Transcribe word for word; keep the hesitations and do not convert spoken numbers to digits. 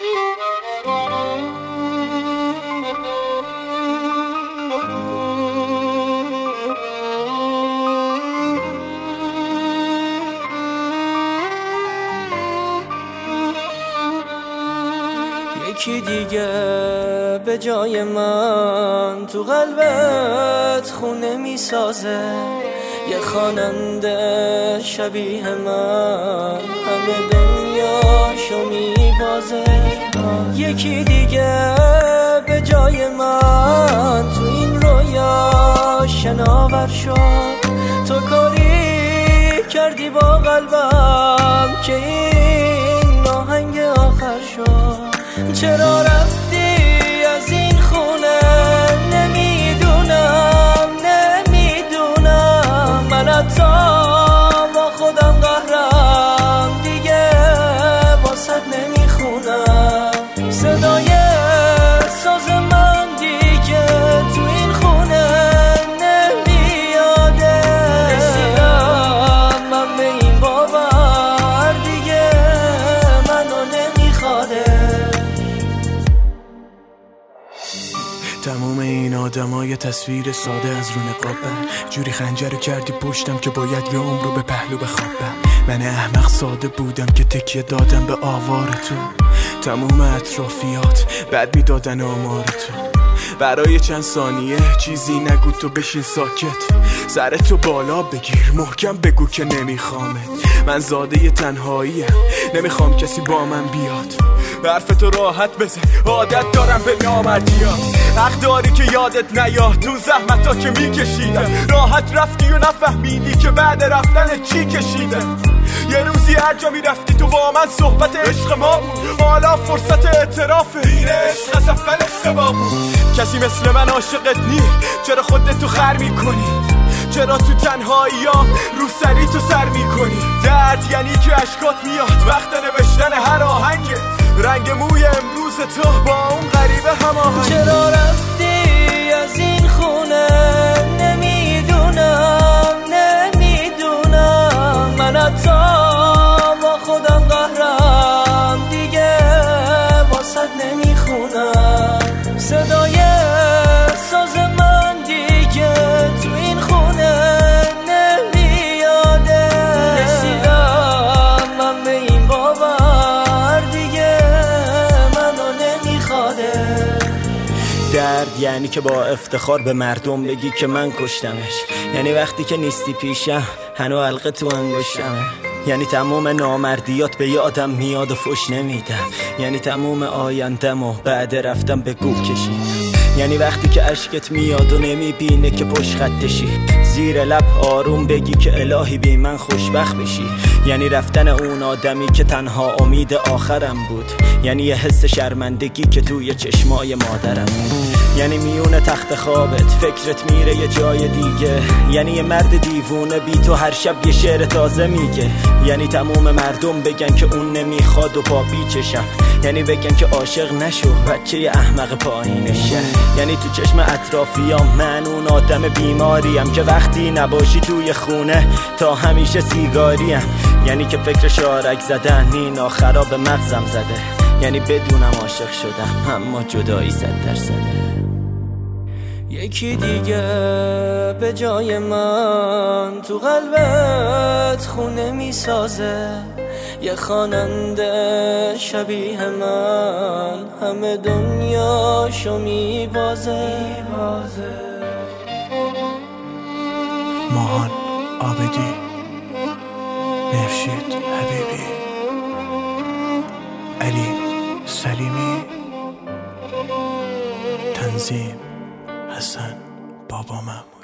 یکی دیگه به جای من تو قلبت خونه میسازه، یه خواننده شبیه من همه دنیاشو میبازه. یکی دیگه به جای من تو این رویا شناور شد. تو کاری کردی با قلبم که این آهنگ آخر شد. چرا رفتی از این خونه نمیدونم نمیدونم. من حتی با خودم قهرم دیگه واسط نمیخونم. صدای ساز من دیگه تو این خونه نمیاده. رسیدم من به این باور دیگه منو نمیخواده. تموم این آدمای تصویر ساده از رو نقابم، جوری خنجر کردی پشتم که باید یه عمر رو به پهلو بخوابم. من احمق ساده بودم که تکیه دادم به آوار تو. تموم اطرافیات بد میدادن آمار تو. برای چند ثانیه چیزی نگو، تو بشین ساکت، سرتو بالا بگیر، محکم بگو که نمیخوامت. من زاده تنهاییم، نمیخوام کسی با من بیاد. حرفتو راحت بزن، عادت دارم به نامردیات. حق داری که یادت نیاد تو زحمتا که میکشیدم. راحت رفتی و نفهمیدی که بعد رفتن چی کشیدم. یه روزی هر جا میرفتی تو با من صحبت عشق ما بود، حالا فرصت اعتراف این عشق از اول اشتباه بود. کسی مثل من عاشقت نی، چرا خودت تو خر میکنی؟ چرا تو تنهاییام رو سری تو سر میکنی؟ درد یعنی که اشکات میاد وقت نوشتن هر آهنگه. رنگ موی امروز تو با اون غریبه هماهنگ. چرا رفتی از این خونه نمیدونم نمیدونم. من حتی با خودم قهرم دیگه واسط نمیخونم. صدای ساز من دیگه تو این خونه نمیاده. رسیدم من به این باور دیگه منو نمیخواده. درد یعنی که با افتخار به مردم بگی که من کشتمش. یعنی وقتی که نیستی پیشم هنو حلقه تو انگشتمه. یعنی تموم نامردیات به یادم میاد و فش نمیدم. یعنی تموم آیندم و بعد رفتم به گو کشیدم. یعنی وقتی که عشقت میاد و نمیبینه که پشت خطشی، زیر لب آروم بگی که الهی بی من خوشبخت بشی. یعنی رفتن اون آدمی که تنها امید آخرم بود. یعنی یه حس شرمندگی که توی چشمای مادرم بود. یعنی میونه تخت خوابت فکرت میره یه جای دیگه. یعنی یه مرد دیوونه بی تو هر شب یه شعر تازه میگه. یعنی تموم مردم بگن که اون نمیخواد و پا بیچشم. یعنی بگن که عاشق نشو بچه احمق پایینشه. یعنی تو چشم اطرافیام من اون آدم بیماریم که وقتی نباشی توی خونه تا همیشه سیگاریم. یعنی که فکر شارک زدن این آخرا به مغزم زده. یعنی بدونم عاشق شدم اما جدایی صد درصده. یکی دیگه به جای من تو قلبت خونه میسازه، یه خواننده شبیه من همه دنیاشو میبازه. ماهان عابدی، مهرشید حبیبی، علی سلیمی، تنظیم حسن بابا محمود.